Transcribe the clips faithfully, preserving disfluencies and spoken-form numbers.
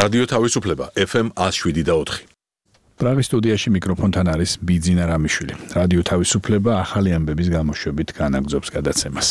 რადიო თავისუფლება ეფ ემ one oh seven და four. პრაღის სტუდიაში მიკროფონთან არის ბიძინა რამიშვილი. რადიო თავისუფლება ახალი ამბების გამოშვებით განაგრძობს გადაცემას.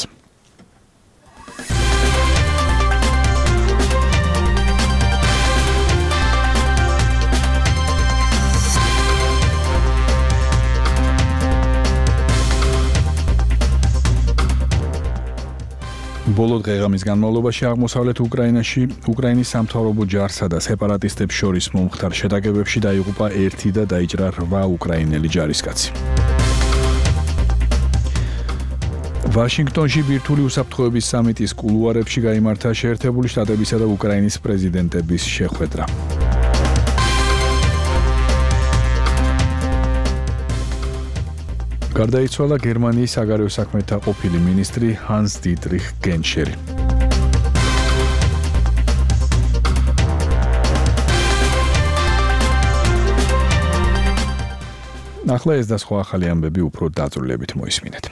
ბოლო დღეღამის განმავლობაში აღმოსავლეთ უკრაინაში უკრაინის სამთავრობო ჯარსა და სეპარატისტებს შორის მომხდარ შეტაკებებში დაიღუპა ერთი და დაიჭრა რვა უკრაინელი ჯარისკაცი. ვაშინგტონში ბირთვული უსაფრთხოების სამიტის კულუარებში გაიმართა შეერთებული შტატებისა და უკრაინის პრეზიდენტების შეხვედრა. გარდაიცვალა გერმანიის საგარეო საქმეთა ყოფილი მინისტრი ჰანს დიტრიხ გენშერი. ახლა ეს და სხვა ახალი ამბები უფრო დაწვრილებით მოისმინეთ.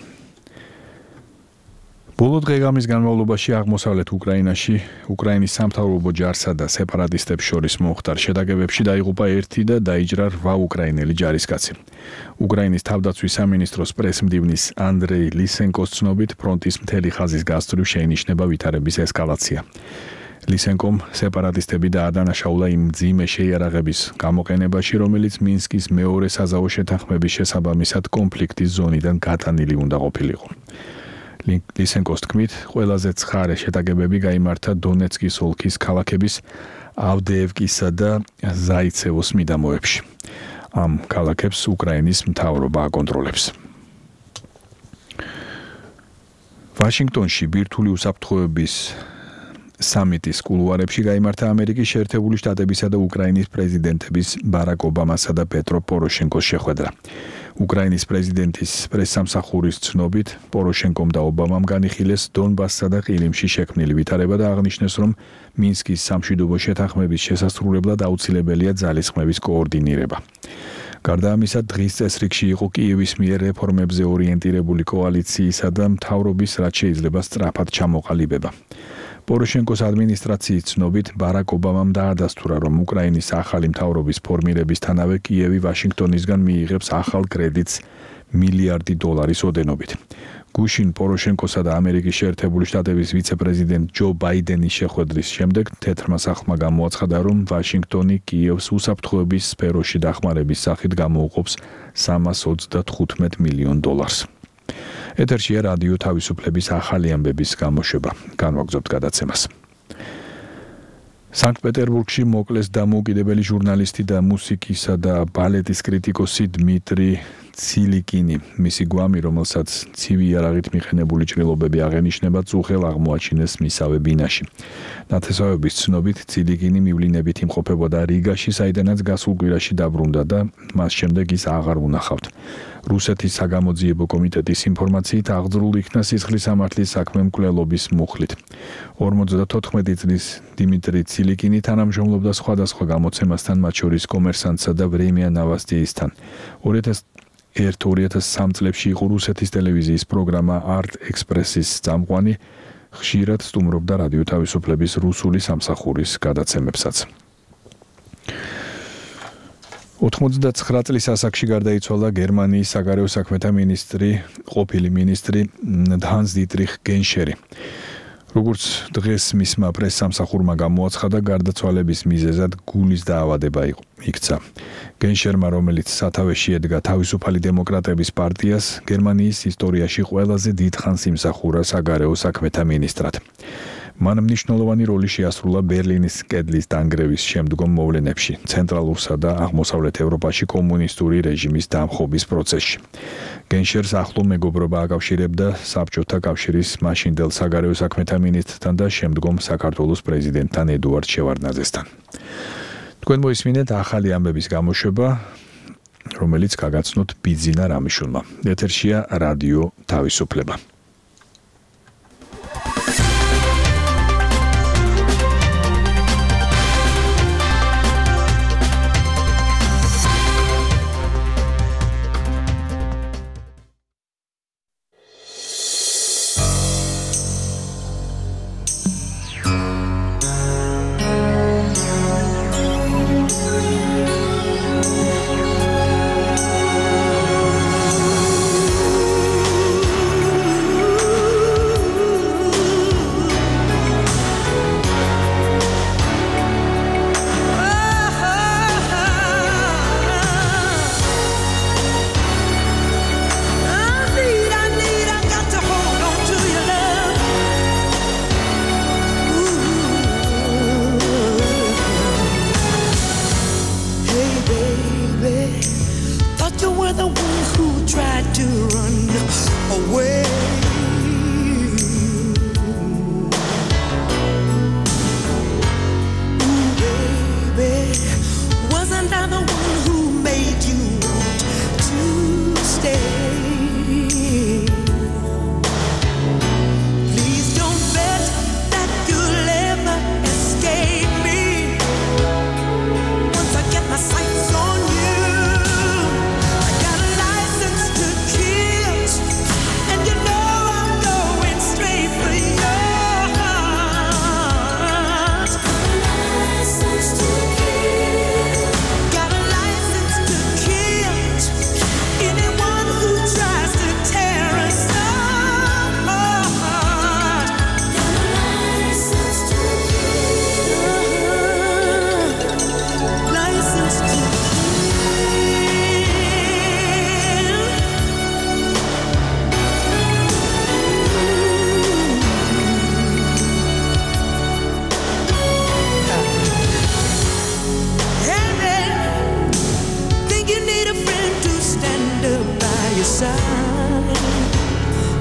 ბოლო დღეღამის განმავლობაში აღმოსავლეთ უკრაინაში უკრაინის სამთავრობო ჯარსა და სეპარატისტებს შორის მომხდარ შეტაკებებში დაიღუპა ერთი და დაიჭრა რვა უკრაინელი ჯარისკაცი. უკრაინის თავდაცვის სამინისტროს პრესმდივნის ანდრეი ლისენკოს ცნობით ფრონტის მთელი ხაზის გასწვრივ შეინიშნება ვითარების ესკალაცია. ლისენკომ სეპარატისტები დაადანაშაულა იმ მძიმე შეიარაღების გამოყენებაში, რომელიც მინსკის მეორე საზავო შეთანხმების შესაბამისად კონფლიქტის ზონიდან გატანილი უნდა ყოფილიყო. ლისენკოს თქმით, ყველაზე ცხარე შეტაკებები გაიმართა დონეცკის ოლქის ქალაქების ავდეევკისა და ზაიცევოს მიდამოებში. ამ ქალაქებს უკრაინის მთავრობა აკონტროლებს. ვაშინგტონში ბირთვული უსაფრთხოების სამიტის კულუარებში გაიმართა ამერიკის შეერთებული შტატებისა და უკრაინის პრეზიდენტების ბარაკ ობამასა და პეტრო პოროშენკოს შეხვედრა. უკრაინის პრეზიდენტის პრესსამსახურის ცნობით, პოროშენკომ და ობამამ განიხილეს დონბასსა და ყირიმში შექმნილი ვითარება და აღნიშნეს, რომ მინსკის სამშვიდობო შეთანხმების შესასრულებლად აუცილებელია ძალისხმევის კოორდინირება. გარდა ამისა, დღის წესრიგში იყო კიევის მიერ რეფორმებზე ორიენტირებული კოალიციისა და მთავრობის რაც შეიძლება სწრაფად ჩამოყალიბება. პოროშენკოს ადმინისტრაციის ცნობით, ბარაკ ობამამ დაადასტურა, რომ უკრაინის ახალი მთავრობის ფორმირებისთანავე კიევი ვაშინგტონისგან მიიღებს ახალ კრედიტს მილიარდი დოლარის ოდენობით. გუშინ პოროშენკოსა და ამერიკის შეერთებული შტატების ვიცე-პრეზიდენტ ჯო ბაიდენის შეხვედრის შემდეგ თეთრმა სახლმა გამოაცხადა, რომ ვაშინგტონი კიევს უსაფრთხოების სფეროში დახმარების სახით გამოუყოფს სამას ოცდათხუთმეტ მილიონ დოლარს. ეთერშია რადიო თავისუფლების ახალი ამბების გამოშვება. განვაგრძობთ გადაცემას. სანქტ-პეტერბურგში მოკლეს დამოუკიდებელი ჟურნალისტი და მუსიკისა და ბალეტის კრიტიკოსი დმიტრი ცილიკინი. მისი გვამი, რომელსაც ცივი იარაღით მიხენებული ჭრილობები აღენიშნება, წუხელ აღმოაჩინეს მისავე ბინაში. ნათესავების ცნობით, ცილიკინი მივლინებით იმყოფებოდა რიგაში, საიდანაც გასულ კვირაში დაბრუნდა და მას შემდეგ ის აღარ უნახავთ. რუსეთის საგამოძიებო კომიტეტის ინფორმაციით აღძრულ იქნა სისხლის სამართლის საქმე მკვლელობის მუხლით. ორმოცდათოთხმეტი წლის დიმიტრი ცილიკინი თანამშრომლობდა სხვადასხვა გამოცემასთან, მათ შორის კომერსანტსა და ვრემია ნოვოსტიისთან. ორი ათას ერთ ორი ათას სამი წლებში იყო რუსეთის ტელევიზიის პროგრამა არტ ექსპრესის წამყვანი, ხშირად სტუმრობდა რადიო თავისუფლების რუსული სამსახურის გადაცემებსაც. ოთხმოცდაცხრა წლის ასაკში გარდაიცვალა გერმანიის საგარეო საქმეთა მინისტრი, ყოფილი მინისტრი ჰანს დიტრიხ გენშერი. როგორც დღეს მისმა პრესსამსახურმა გამოაცხადა, გარდაცვალების მიზეზად გულის დაავადება იქცა. გენშერმა, რომელიც სათავეში ედგა თავისუფალი დემოკრატების პარტიას, გერმანიის ისტორიაში ყველაზე დიდხანს იმსახურა საგარეო საქმეთა მინისტრად. მან მნიშვნელოვანი როლი შეასრულა ბერლინის კედლის დანგრევის შემდგომ მოვლენებში, ცენტრალურსა და აღმოსავლეთ ევროპაში კომუნისტური რეჟიმის დამხობის პროცესში. გენშერს ახლო მეგობრობა აკავშირებდა საბჭოთა კავშირის მაშინდელ საგარეო საქმეთა მინისტრთან და შემდგომ საქართველოს პრეზიდენტთან ედუარდ შევარდნაძესთან. თქვენ მოისმინეთ ახალი ამბების გამოშვება, რომელიც გაგაცნოთ ბიძინა რამიშვილმა. ეთერშია რადიო თავისუფლება.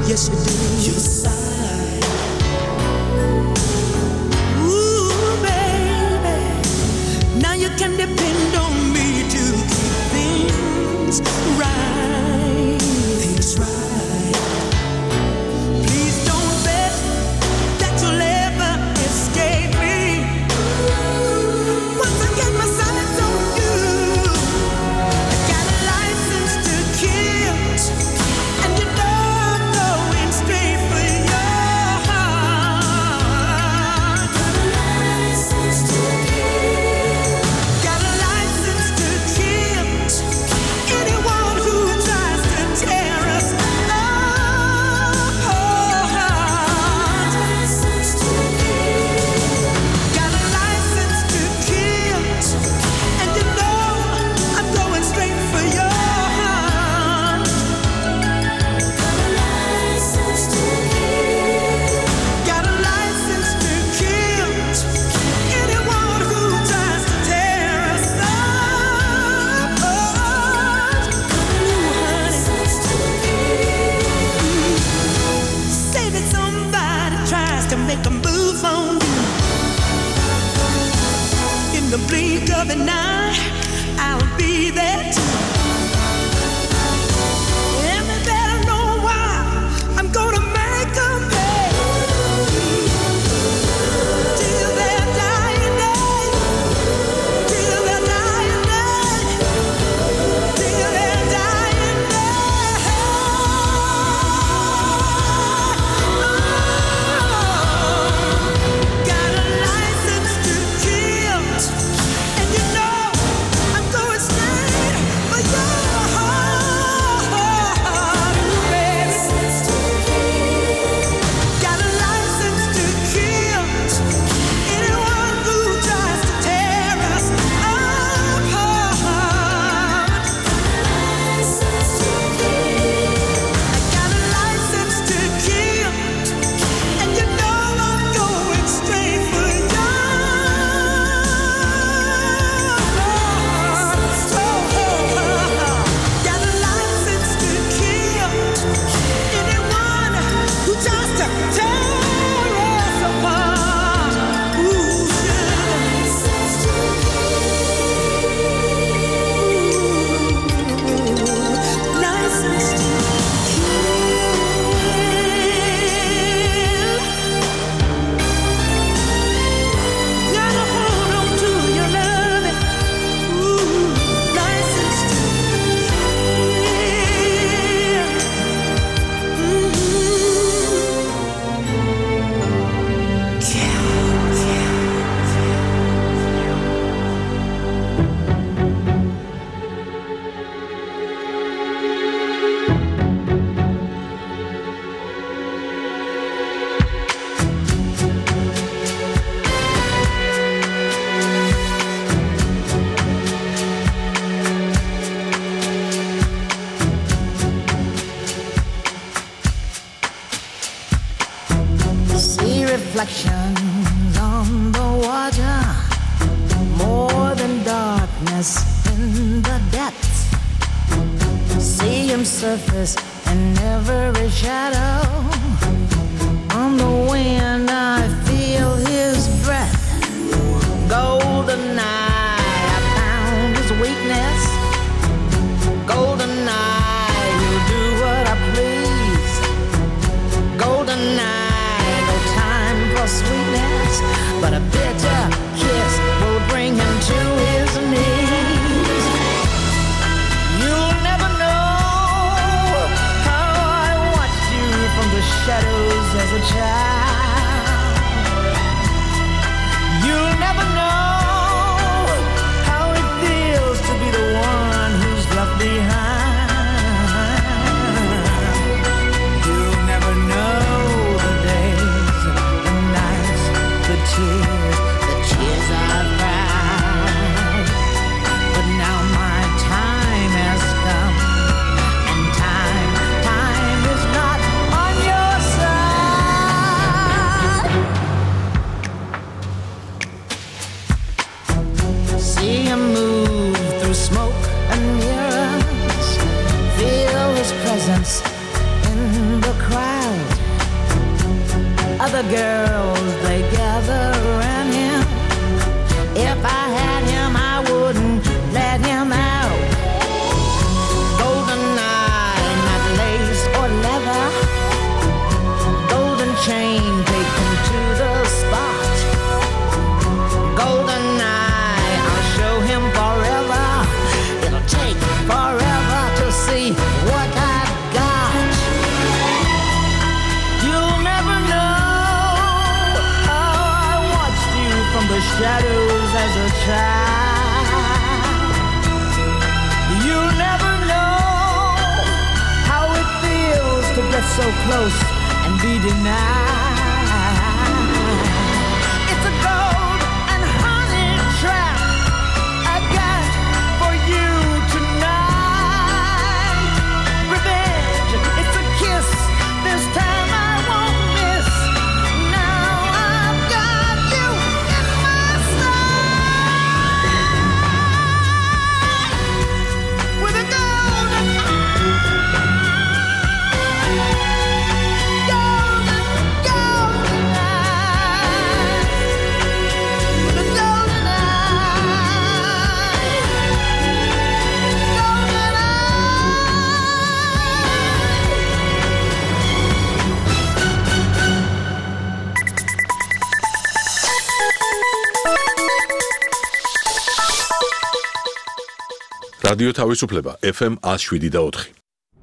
Yes, you do. You sigh. Ooh, baby. Now you can depend on me to keep things right. Things right. Please don't bet that you'll ever escape me. Once I get my sights on you, I got a license to kill, and you know I'm going straight for your heart. Got a license to kill. Got a license to kill anyone who tries to tear us apart. License to kill. Got a license to kill, and you know I'm going straight for your heart. Got a license to kill. Got a license to kill anyone who tries to tear us apart. Ooh, honey. Say that somebody tries to make a move on you. In the blink of an eye, I'll be there too. And they better know why I'm gonna make 'em pay. Till their dying day. Till their dying day. Till their dying day. Got a license to kill, and you know I'm going straight for your heart, baby. Got a license to kill anyone who tries to tear us apart. I got a license to kill, and you know I'm going straight for your heart. Got a license to kill anyone who tries to tear us apart. Ooh, license to kill. License to kill. Gotta hold on to your loving. Ooh, license to kill. See reflections on the water, more than darkness in the depths. See him surface in every shadow. On the wind I feel his breath. Golden eye, I found his weakness. Golden eye, he'll do what I please. Golden eye, no time for sweetness, but a bitter kiss will bring him to his knees. You'll never know how I watched you from the shadows as a child. You'll never know how it feels to be the one who's left behind. You'll never know the days, the nights, the tears, the tears I've cried. But now my time has come, and time, time is not on your side. the girls, they gather around him. If I had him, I wouldn't let him out. Golden eye, not lace or leather. Golden chain, take him to the spot. Golden eye, I'll show him forever. It'll take forever to see what I've got. You'll never know how I watched you from the shadows as a child. You'll never know how it feels to get so close and be denied. It's a gold and honey trap I got for you tonight. Revenge, it's a kiss. This time I won't miss. Now I've got you in my sight. With a golden golden, golden eye. With a golden eye. Golden რადიო თავისუფლება ეფ ემ one oh seven და four.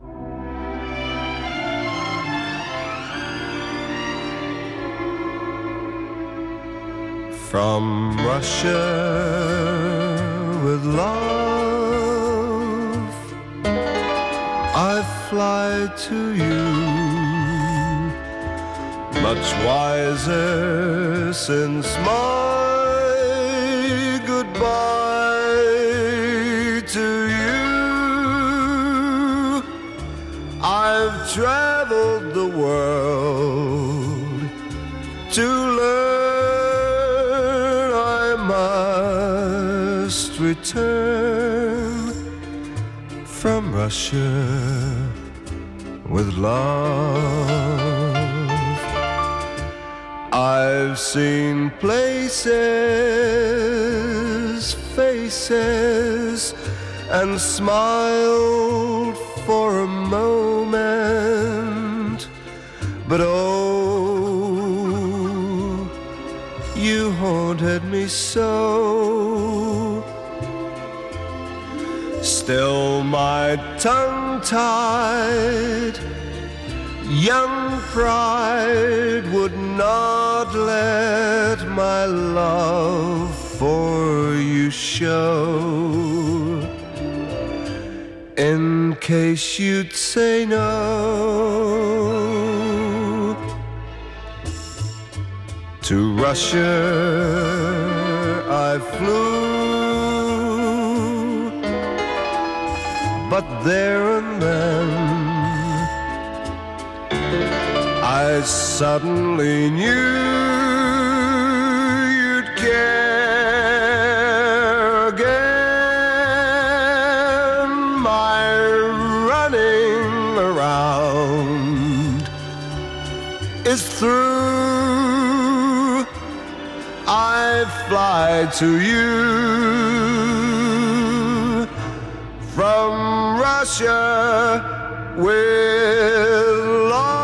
From Russia with love, I fly to you, much wiser since my goodbye to you. I've traveled the world to learn I must return from Russia with love. I've seen places, faces, and smiled for a moment, but oh, you haunted me so. Still my tongue-tied young pride would not let my love for you show, in case you'd say no. To Russia I flew, but there and then I suddenly knew you'd care again. My running around is through. I fly to you from Russia with love.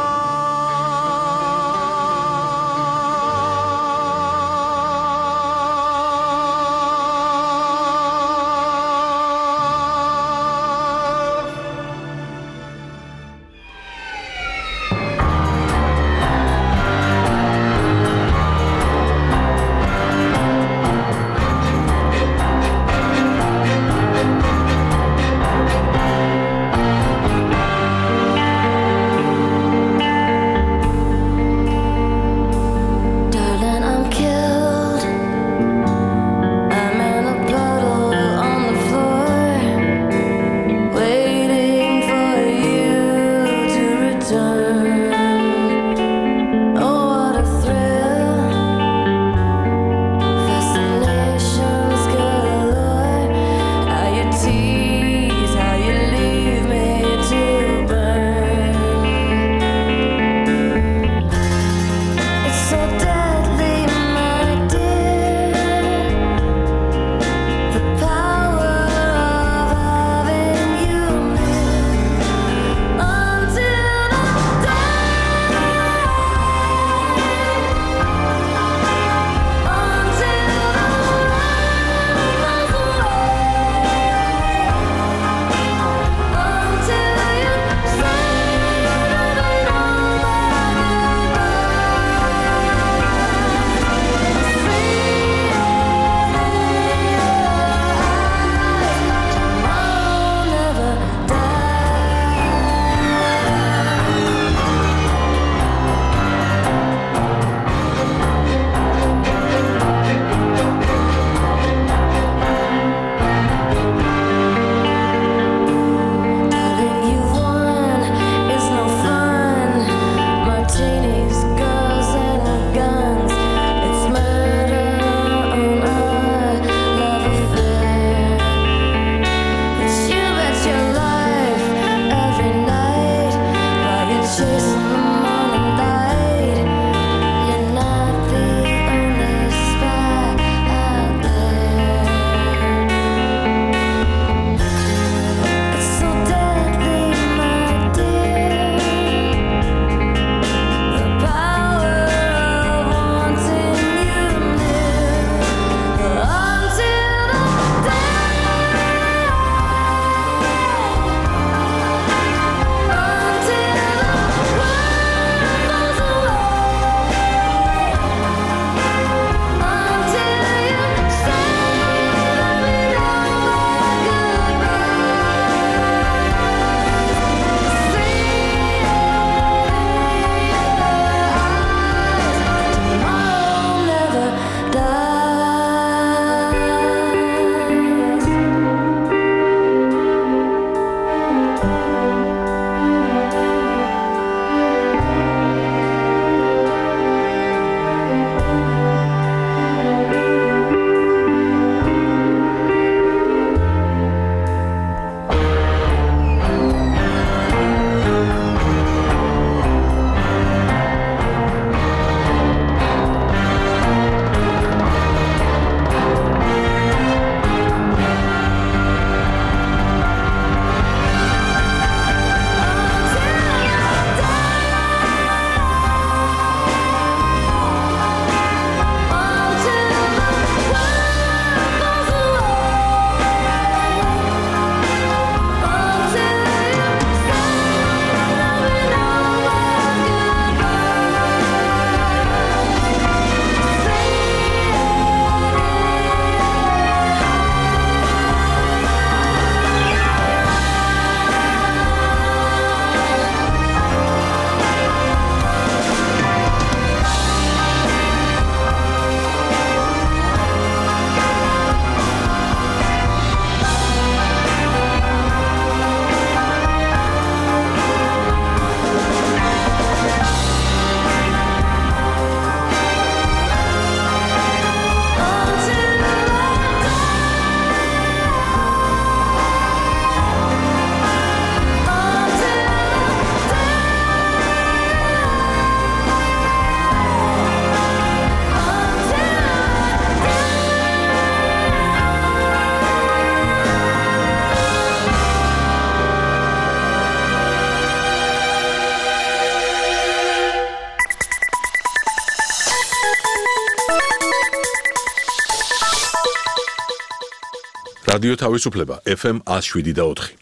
რადიო თავისუფლება ეფ ემ one oh seven და four.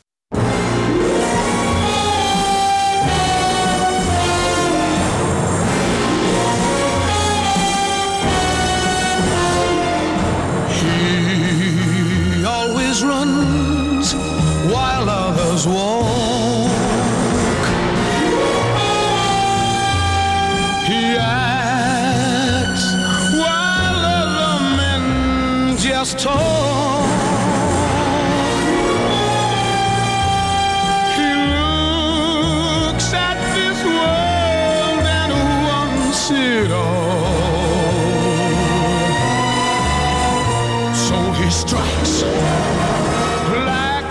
He always runs while others walk. He acts while other men just talk. He looks at this world and wants it all. So he strikes like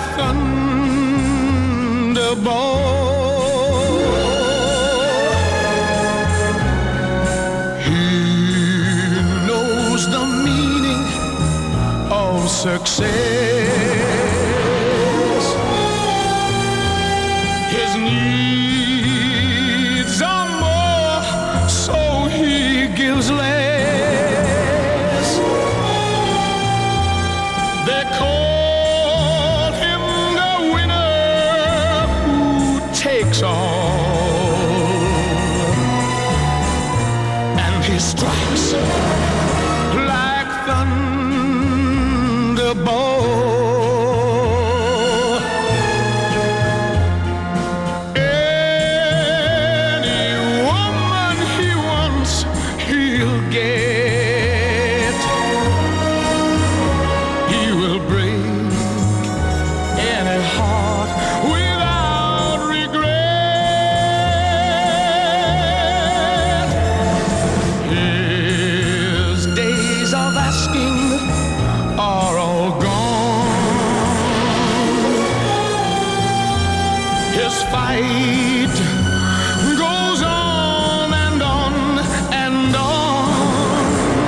thunderbolt. He knows the meaning of success. His needs are more, so he gives less. They call him the winner who takes all, and he strikes like thunderbolt. Any woman he wants, he'll get. He will break any heart without regret. His days of asking are all gone. His fight goes on and on and on.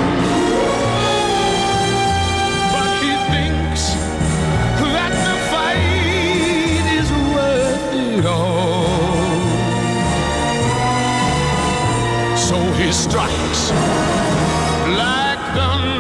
But he thinks that the fight is worth it all. So he strikes like thunder.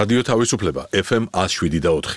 რადიო თავისუფლება ეფ ემ one oh seven და four.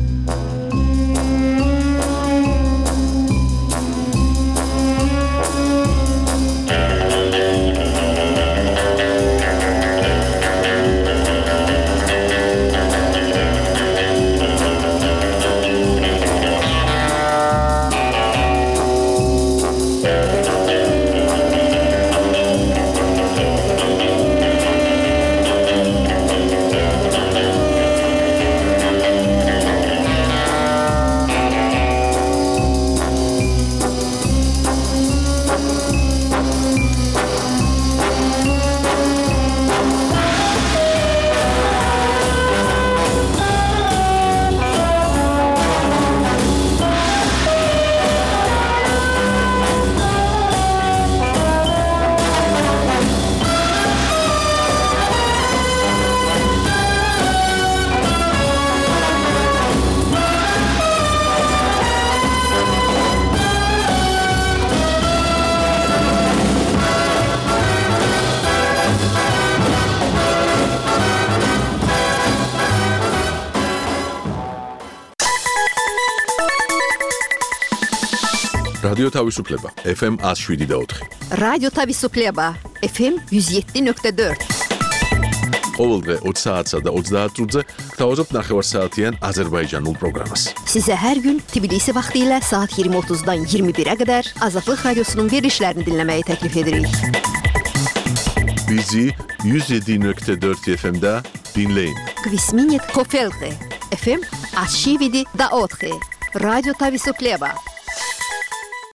რადიო თავისუფლება ეფ ემ one oh seven და four. რადიო თავისუფლება ეფ ემ one oh seven nuqta four. ყოველდღე twenty საათსა და twenty წუთზე გთავაზობთ ნახევარსაათიან აზერბაიჯანულ პროგრამას. Sizə hər gün Tbilisi vaxtı ilə saat yirmi otuzdan iyirmi birə qədər Azadlıq Radiosunun verilişlərini dinləməyi təklif edirik. Bizi one oh seven nuqta four efe em'də dinləyin. Kvisminit Kofelte efe em one oh seven da four. Radyo Tavisupleba